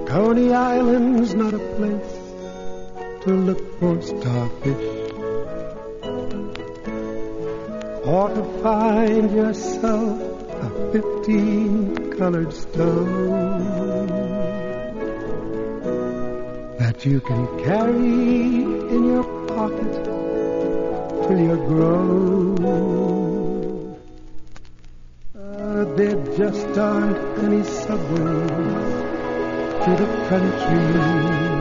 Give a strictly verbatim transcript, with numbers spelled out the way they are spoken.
Coney Island's not a place to look for starfish, or to find yourself a fifteen-colored stone that you can carry in your pocket till you're grown. Uh, there just aren't any subways to the country